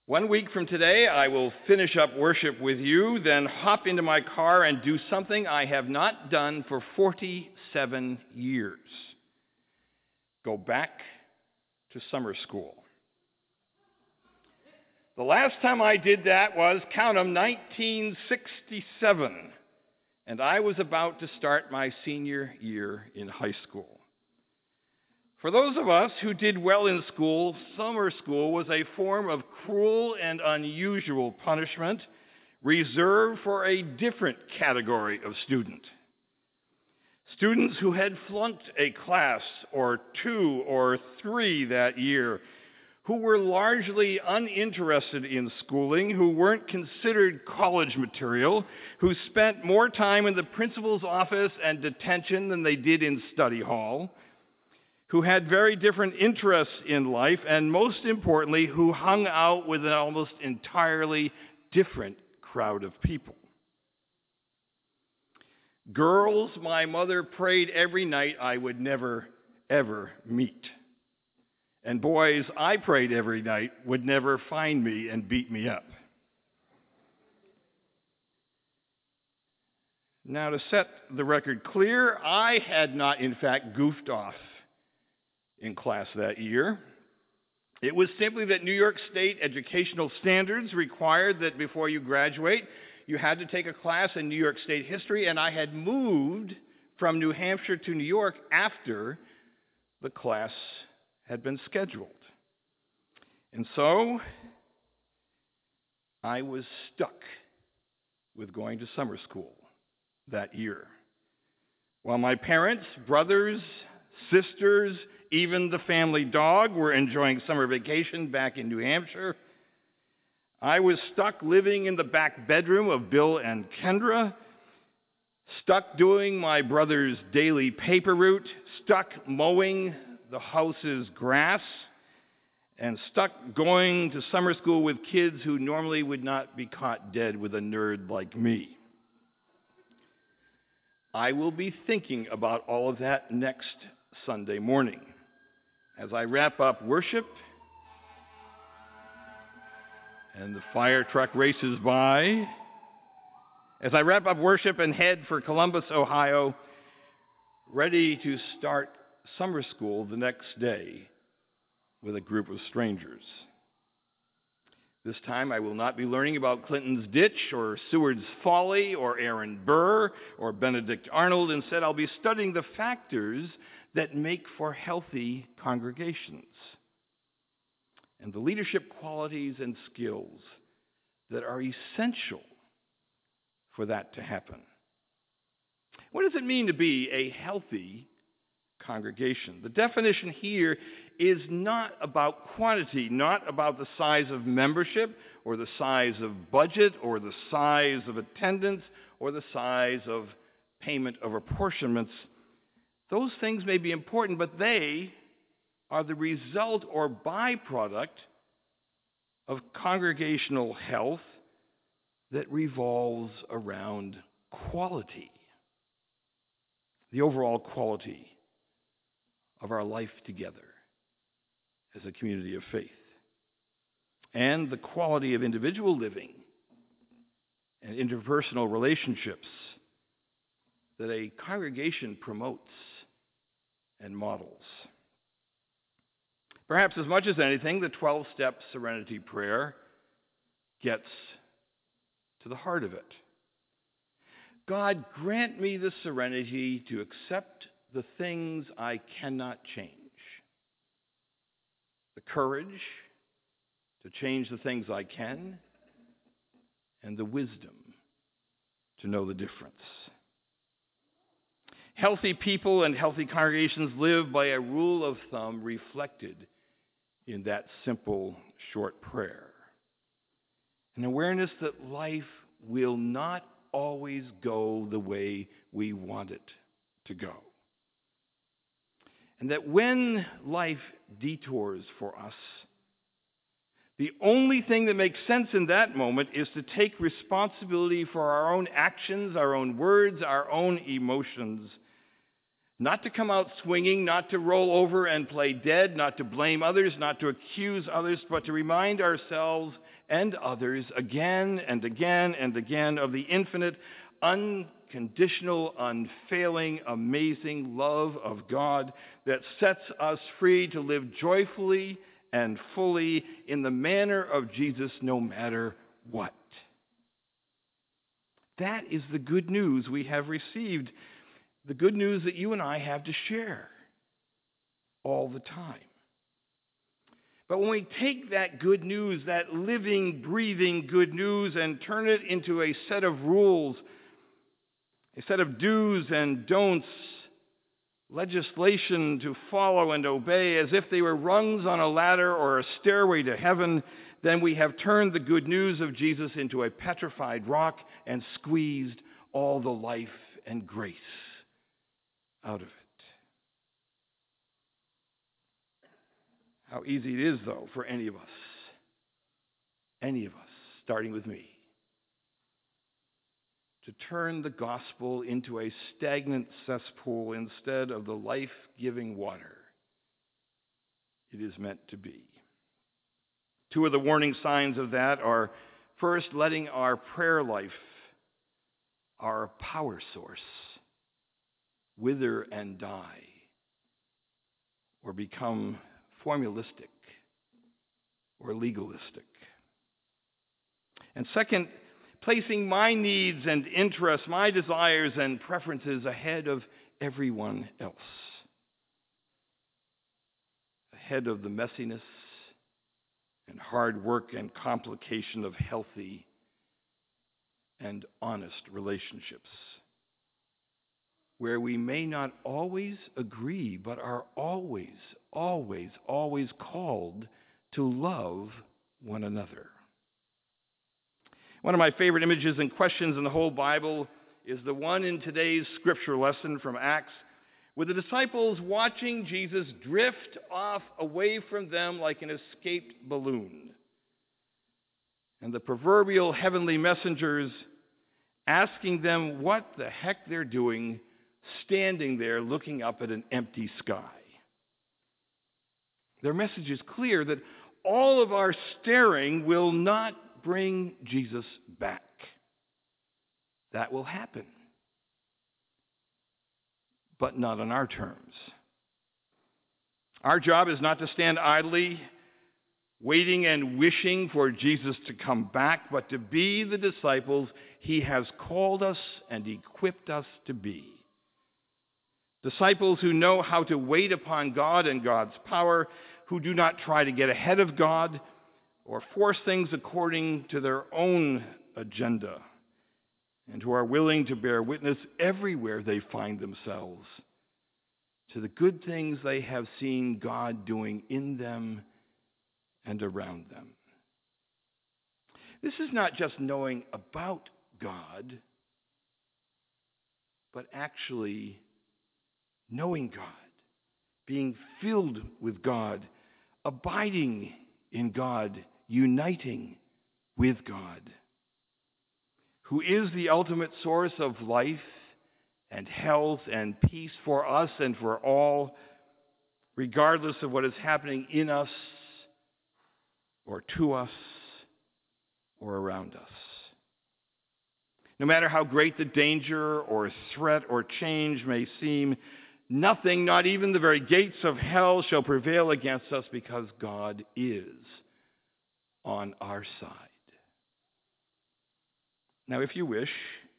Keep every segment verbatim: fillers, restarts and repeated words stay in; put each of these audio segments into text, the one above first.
One week from today, I will finish up worship with you, then hop into my car and do something I have not done for forty-seven years. Go back to summer school. The last time I did that was, count 'em, nineteen sixty-seven, and I was about to start my senior year in high school. For those of us who did well in school, summer school was a form of cruel and unusual punishment reserved for a different category of student. Students who had flunked a class or two or three that year, who were largely uninterested in schooling, who weren't considered college material, who spent more time in the principal's office and detention than they did in study hall, who had very different interests in life, and most importantly, who hung out with an almost entirely different crowd of people. Girls my mother prayed every night I would never, ever meet. And boys I prayed every night would never find me and beat me up. Now, to set the record clear, I had not, in fact, goofed off in class that year. It was simply that New York State educational standards required that before you graduate, you had to take a class in New York State history, and I had moved from New Hampshire to New York after the class had been scheduled. And so I was stuck with going to summer school that year. While my parents, brothers, sisters, even the family dog were enjoying summer vacation back in New Hampshire, I was stuck living in the back bedroom of Bill and Kendra, stuck doing my brother's daily paper route, stuck mowing the house's grass, and stuck going to summer school with kids who normally would not be caught dead with a nerd like me. I will be thinking about all of that next Sunday morning as I wrap up worship and the fire truck races by, as I wrap up worship and head for Columbus, Ohio, ready to start summer school the next day with a group of strangers. This time I will not be learning about Clinton's ditch or Seward's folly or Aaron Burr or Benedict Arnold. Instead, I'll be studying the factors that make for healthy congregations and the leadership qualities and skills that are essential for that to happen. What does it mean to be a healthy congregation? The definition here is not about quantity, not about the size of membership or the size of budget or the size of attendance or the size of payment of apportionments. Those things may be important, but they are the result or byproduct of congregational health that revolves around quality, the overall quality of our life together as a community of faith, and the quality of individual living and interpersonal relationships that a congregation promotes and models. Perhaps as much as anything, the twelve-step serenity prayer gets to the heart of it. God, grant me the serenity to accept the things I cannot change, the courage to change the things I can, and the wisdom to know the difference. Healthy people and healthy congregations live by a rule of thumb reflected in that simple, short prayer. An awareness that life will not always go the way we want it to go. And that when life detours for us, the only thing that makes sense in that moment is to take responsibility for our own actions, our own words, our own emotions, Not to come out swinging, not to roll over and play dead, not to blame others, not to accuse others, but to remind ourselves and others again and again and again of the infinite, unconditional, unfailing, amazing love of God that sets us free to live joyfully and fully in the manner of Jesus no matter what. That is the good news we have received, the good news that you and I have to share all the time. But when we take that good news, that living, breathing good news, and turn it into a set of rules, a set of do's and don'ts, legislation to follow and obey as if they were rungs on a ladder or a stairway to heaven, then we have turned the good news of Jesus into a petrified rock and squeezed all the life and grace out of it. How easy it is, though, for any of us, any of us, starting with me, to turn the gospel into a stagnant cesspool instead of the life-giving water it is meant to be. Two of the warning signs of that are, first, letting our prayer life, our power source, wither and die, or become formalistic or legalistic. And second, placing my needs and interests, my desires and preferences ahead of everyone else, ahead of the messiness and hard work and complication of healthy and honest relationships, where we may not always agree, but are always, always, always called to love one another. One of my favorite images and questions in the whole Bible is the one in today's scripture lesson from Acts, with the disciples watching Jesus drift off away from them like an escaped balloon, and the proverbial heavenly messengers asking them what the heck they're doing, standing there looking up at an empty sky. Their message is clear that all of our staring will not bring Jesus back. That will happen, but not on our terms. Our job is not to stand idly, waiting and wishing for Jesus to come back, but to be the disciples he has called us and equipped us to be. Disciples who know how to wait upon God and God's power, who do not try to get ahead of God or force things according to their own agenda, and who are willing to bear witness everywhere they find themselves to the good things they have seen God doing in them and around them. This is not just knowing about God, but actually knowing God, being filled with God, abiding in God, uniting with God, who is the ultimate source of life and health and peace for us and for all, regardless of what is happening in us or to us or around us. No matter how great the danger or threat or change may seem, nothing, not even the very gates of hell, shall prevail against us because God is on our side. Now, if you wish,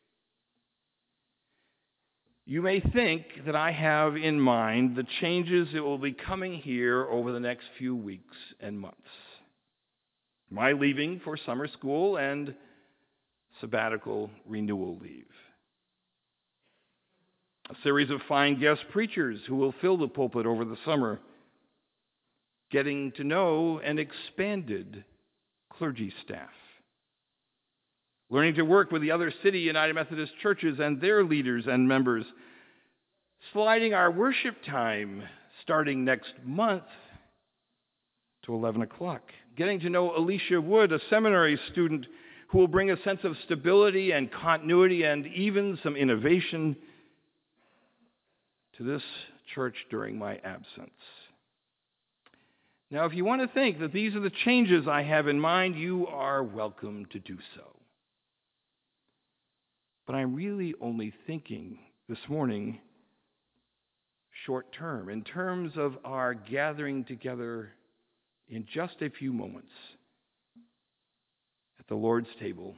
you may think that I have in mind the changes that will be coming here over the next few weeks and months. My leaving for summer school and sabbatical renewal leave. A series of fine guest preachers who will fill the pulpit over the summer, getting to know an expanded clergy staff, learning to work with the other city United Methodist churches and their leaders and members, sliding our worship time starting next month to eleven o'clock, getting to know Alicia Wood, a seminary student who will bring a sense of stability and continuity and even some innovation to this church during my absence. Now, if you want to think that these are the changes I have in mind, you are welcome to do so. But I'm really only thinking this morning short term, in terms of our gathering together in just a few moments at the Lord's table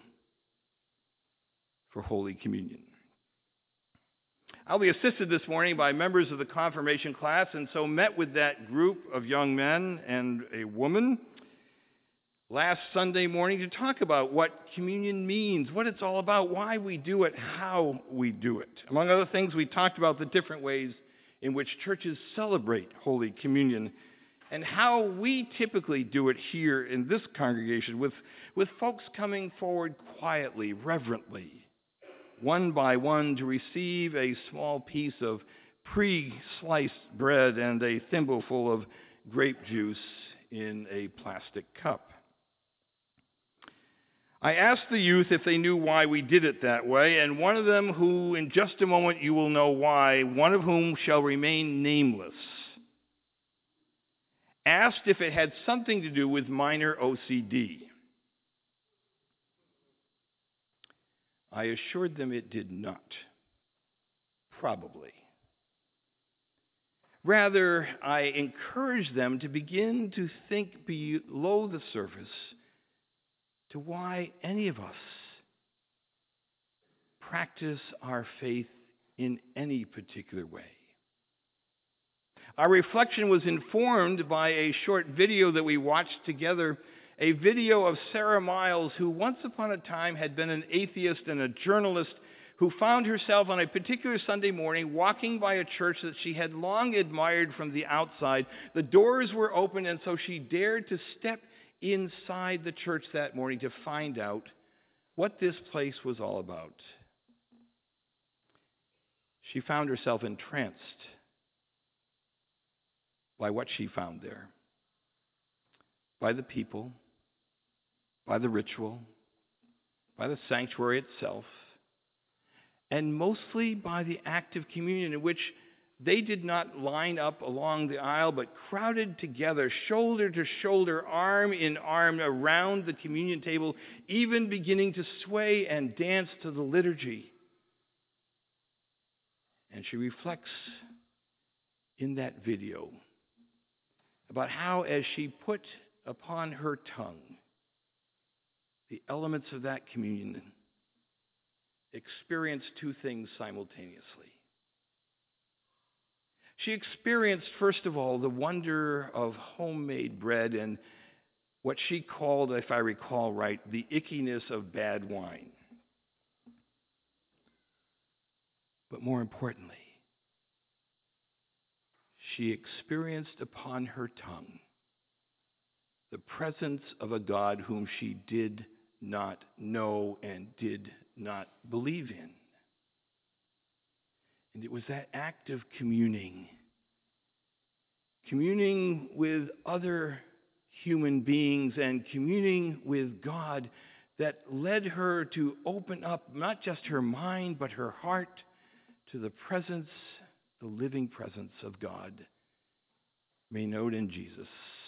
for Holy Communion. I'll be assisted this morning by members of the confirmation class, and so met with that group of young men and a woman last Sunday morning to talk about what communion means, what it's all about, why we do it, how we do it. Among other things, we talked about the different ways in which churches celebrate Holy Communion and how we typically do it here in this congregation, with, with folks coming forward quietly, reverently, one by one, to receive a small piece of pre-sliced bread and a thimbleful of grape juice in a plastic cup. I asked the youth if they knew why we did it that way, and one of them, who in just a moment you will know why, one of whom shall remain nameless, asked if it had something to do with minor O C D. I assured them it did not. Probably. Rather, I encouraged them to begin to think below the surface to why any of us practice our faith in any particular way. Our reflection was informed by a short video that we watched together, a video of Sarah Miles, who once upon a time had been an atheist and a journalist, who found herself on a particular Sunday morning walking by a church that she had long admired from the outside. The doors were open, and so she dared to step inside the church that morning to find out what this place was all about. She found herself entranced by what she found there, by the people, by the ritual, by the sanctuary itself, and mostly by the act of communion, in which they did not line up along the aisle, but crowded together, shoulder to shoulder, arm in arm, around the communion table, even beginning to sway and dance to the liturgy. And she reflects in that video about how, as she put upon her tongue the elements of that communion, experienced two things simultaneously. She experienced, first of all, the wonder of homemade bread and what she called, if I recall right, the ickiness of bad wine. But more importantly, she experienced upon her tongue the presence of a God whom she did not know and did not believe in. And it was that act of communing, communing with other human beings and communing with God, that led her to open up not just her mind, but her heart to the presence, the living presence of God, made known in Jesus.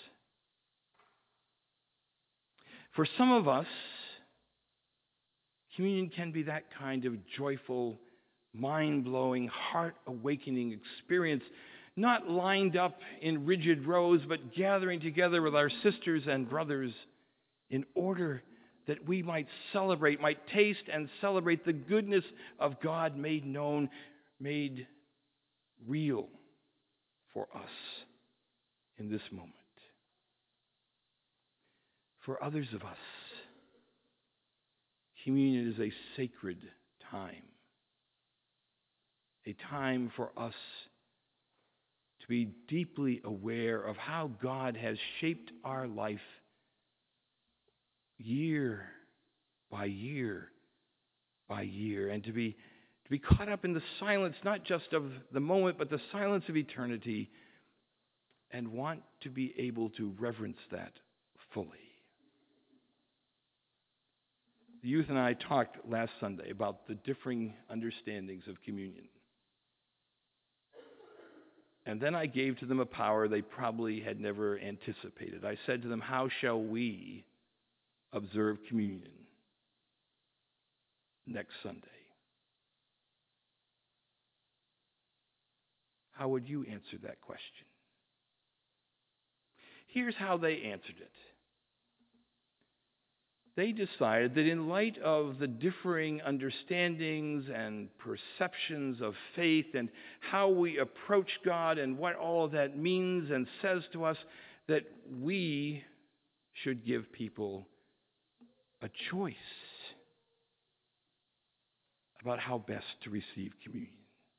For some of us, communion can be that kind of joyful, mind-blowing, heart-awakening experience, not lined up in rigid rows, but gathering together with our sisters and brothers in order that we might celebrate, might taste and celebrate the goodness of God made known, made real for us in this moment. For others of us, communion is a sacred time, a time for us to be deeply aware of how God has shaped our life year by year by year, and to be to be caught up in the silence, not just of the moment, but the silence of eternity, and want to be able to reverence that fully. The youth and I talked last Sunday about the differing understandings of communion. And then I gave to them a power they probably had never anticipated. I said to them, how shall we observe communion next Sunday? How would you answer that question? Here's how they answered it. They decided that in light of the differing understandings and perceptions of faith and how we approach God and what all of that means and says to us, that we should give people a choice about how best to receive communion.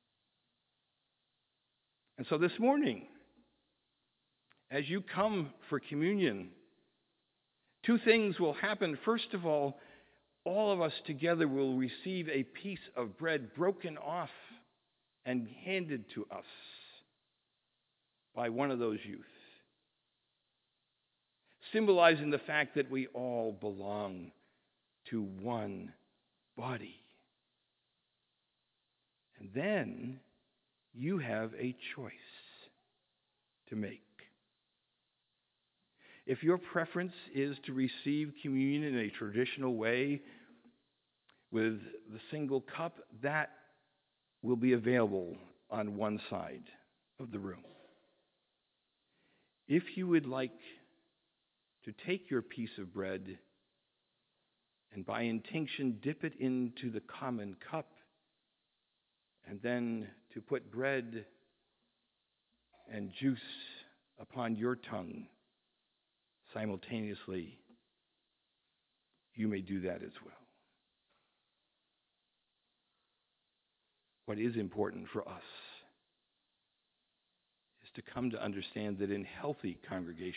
And so this morning, as you come for communion, two things will happen. First of all, all of us together will receive a piece of bread broken off and handed to us by one of those youth, symbolizing the fact that we all belong to one body. And then you have a choice to make. If your preference is to receive communion in a traditional way with the single cup, that will be available on one side of the room. If you would like to take your piece of bread and by intinction dip it into the common cup, and then to put bread and juice upon your tongue simultaneously, you may do that as well. What is important for us is to come to understand that in healthy congregations,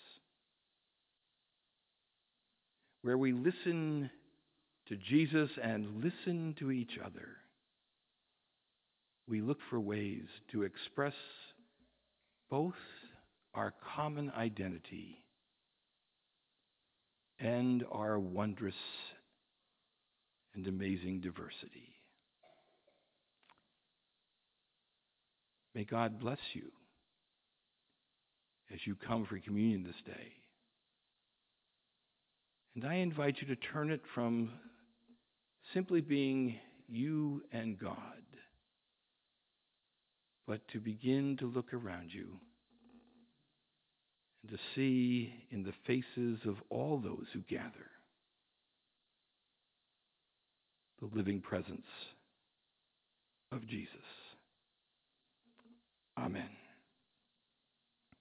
where we listen to Jesus and listen to each other, we look for ways to express both our common identity and our wondrous and amazing diversity. May God bless you as you come for communion this day. And I invite you to turn it from simply being you and God, but to begin to look around you and to see in the faces of all those who gather the living presence of Jesus. Amen.